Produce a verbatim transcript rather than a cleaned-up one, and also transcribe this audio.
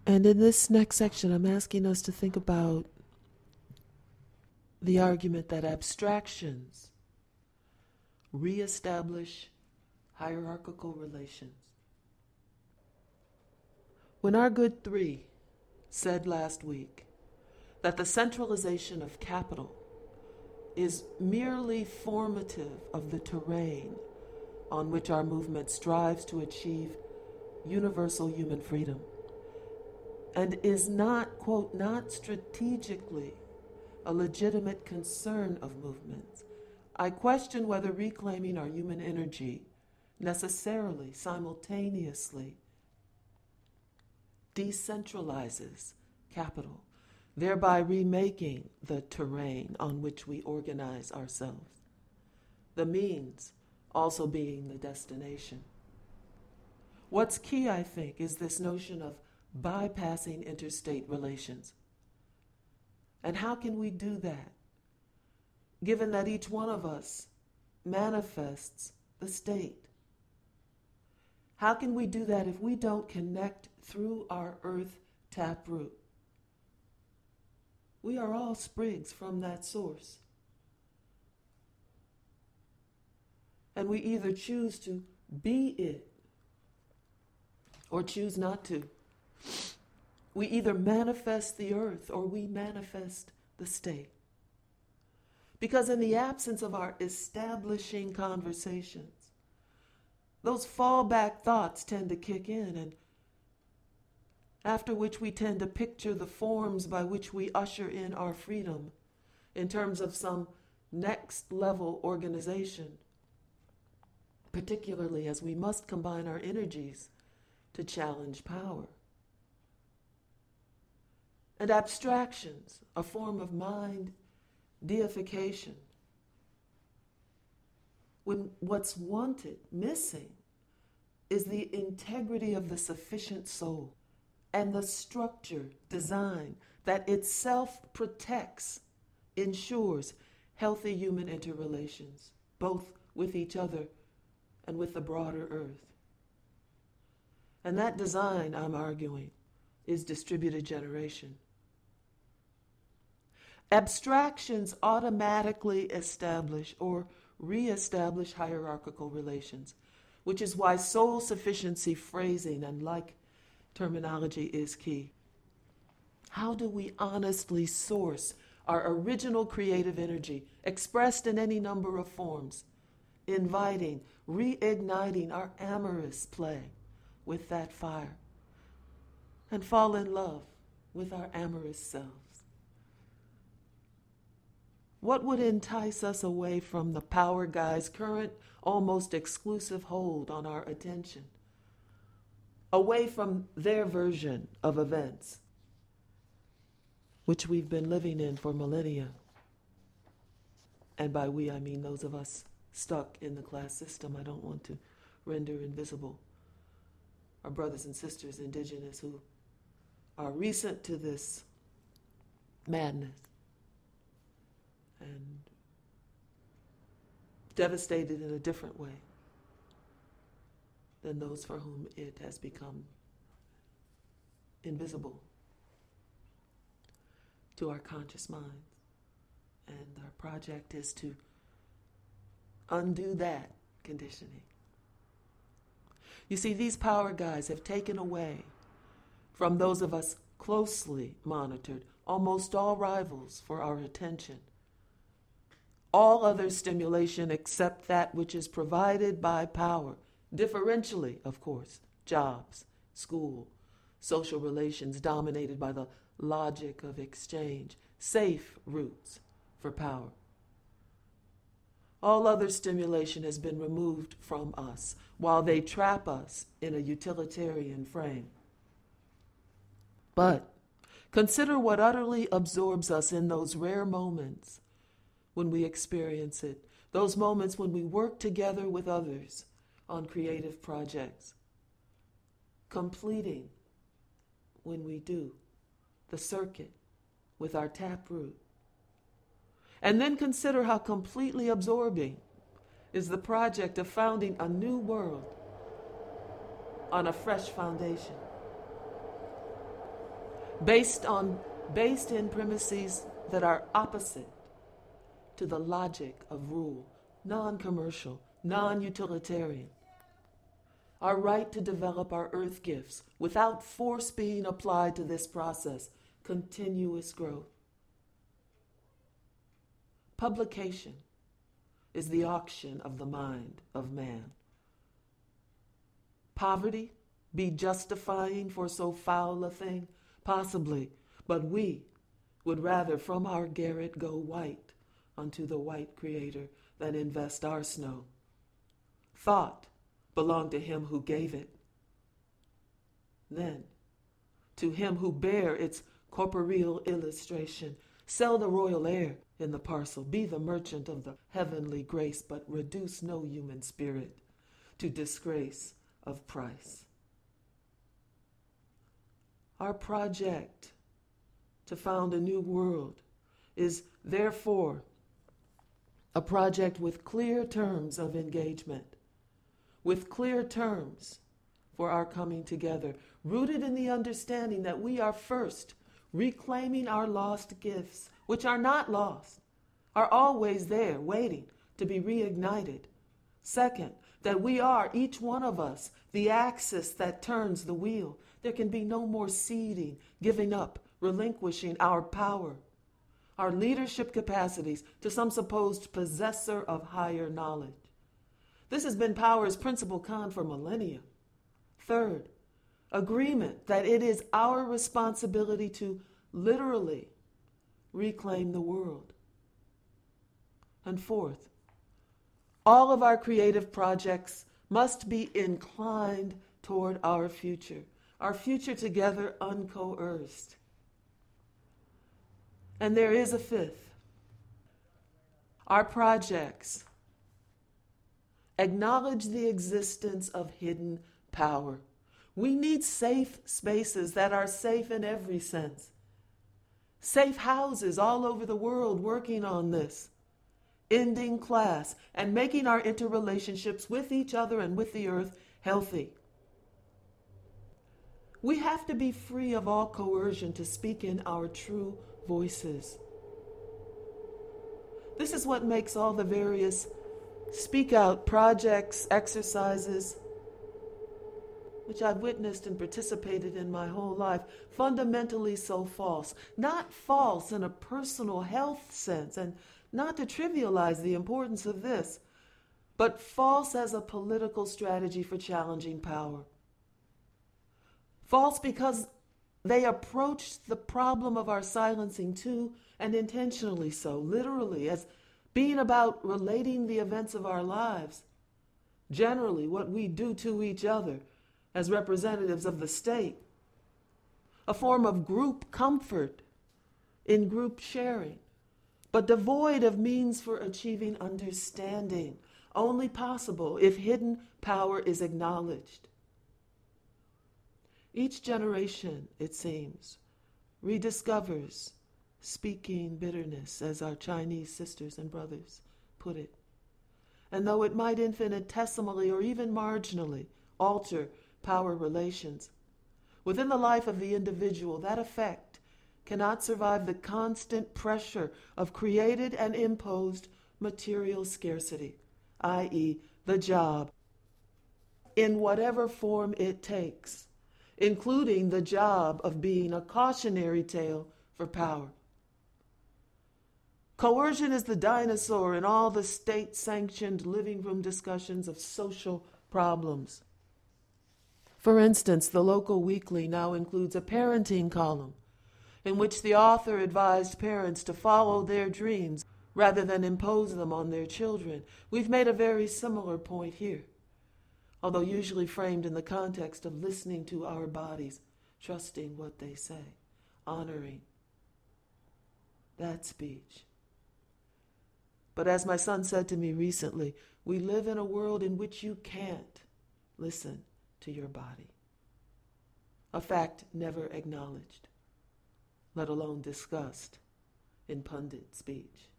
And in this next section, I'm asking us to think about the argument that abstractions reestablish hierarchical relations. When our good three said last week that the centralization of capital is merely formative of the terrain on which our movement strives to achieve universal human freedom, and is not, quote, not strategically a legitimate concern of movements, I question whether reclaiming our human energy necessarily, simultaneously, decentralizes capital, thereby remaking the terrain on which we organize ourselves, the means also being the destination. What's key, I think, is this notion of bypassing interstate relations. And how can we do that, given that each one of us manifests the state? How can we do that if we don't connect through our earth taproot? We are all sprigs from that source. And we either choose to be it or choose not to. We either manifest the earth or we manifest the state. Because in the absence of our establishing conversations, those fallback thoughts tend to kick in, and after which we tend to picture the forms by which we usher in our freedom in terms of some next level organization, particularly as we must combine our energies to challenge power. And abstractions, a form of mind deification, when what's wanted, missing, is the integrity of the sufficient soul and the structure, design that itself protects, ensures healthy human interrelations, both with each other and with the broader earth. And that design, I'm arguing, is distributed generation. Abstractions automatically establish or re-establish hierarchical relations, which is why soul sufficiency phrasing and like terminology is key. How do we honestly source our original creative energy, expressed in any number of forms, inviting, reigniting our amorous play with that fire, and fall in love with our amorous selves? What would entice us away from the power guy's current, almost exclusive hold on our attention? Away from their version of events, which we've been living in for millennia. And by we, I mean those of us stuck in the class system. I don't want to render invisible our brothers and sisters, indigenous, who are recent to this madness and devastated in a different way than those for whom it has become invisible to our conscious minds. And our project is to undo that conditioning. You see, these power guys have taken away from those of us closely monitored, almost all rivals for our attention, all other stimulation except that which is provided by power, differentially, of course, jobs, school, social relations dominated by the logic of exchange, safe routes for power. All other stimulation has been removed from us while they trap us in a utilitarian frame. But consider what utterly absorbs us in those rare moments when we experience it, those moments when we work together with others on creative projects, completing, when we do, the circuit with our taproot. And then consider how completely absorbing is the project of founding a new world on a fresh foundation. based on based in premises that are opposite to the logic of rule, non-commercial, non-utilitarian. Our right to develop our earth gifts without force being applied to this process, continuous growth. Publication is the auction of the mind of man. Poverty be justifying for so foul a thing? Possibly, but we would rather from our garret go white unto the white Creator than invest our snow. Thought belonged to him who gave it. Then, to him who bare its corporeal illustration, sell the royal air in the parcel, be the merchant of the heavenly grace, but reduce no human spirit to disgrace of price. Our project to found a new world is therefore a project with clear terms of engagement, with clear terms for our coming together, rooted in the understanding that we are first reclaiming our lost gifts, which are not lost, are always there waiting to be reignited. Second, that we are, each one of us, the axis that turns the wheel. There can be no more ceding, giving up, relinquishing our power, our leadership capacities to some supposed possessor of higher knowledge. This has been power's principal con for millennia. Third, agreement that it is our responsibility to literally reclaim the world. And fourth, all of our creative projects must be inclined toward our future, our future together uncoerced. And there is a fifth. Our projects acknowledge the existence of hidden power. We need safe spaces that are safe in every sense. Safe houses all over the world working on this. Ending class and making our interrelationships with each other and with the earth healthy. We have to be free of all coercion to speak in our true voices. This is what makes all the various speak out projects, exercises, which I've witnessed and participated in my whole life, fundamentally so false. Not false in a personal health sense, and not to trivialize the importance of this, but false as a political strategy for challenging power. False because they approach the problem of our silencing too, and intentionally so, literally, as being about relating the events of our lives, generally what we do to each other as representatives of the state, a form of group comfort in group sharing, but devoid of means for achieving understanding, only possible if hidden power is acknowledged. Each generation, it seems, rediscovers speaking bitterness, as our Chinese sisters and brothers put it. And though it might infinitesimally or even marginally alter power relations, within the life of the individual, that effect cannot survive the constant pressure of created and imposed material scarcity, that is the job, in whatever form it takes, including the job of being a cautionary tale for power. Coercion is the dinosaur in all the state-sanctioned living room discussions of social problems. For instance, the local weekly now includes a parenting column in which the author advised parents to follow their dreams rather than impose them on their children. We've made a very similar point here, although usually framed in the context of listening to our bodies, trusting what they say, honoring that speech. But as my son said to me recently, we live in a world in which you can't listen to your body. A fact never acknowledged, let alone discussed in pundit speech.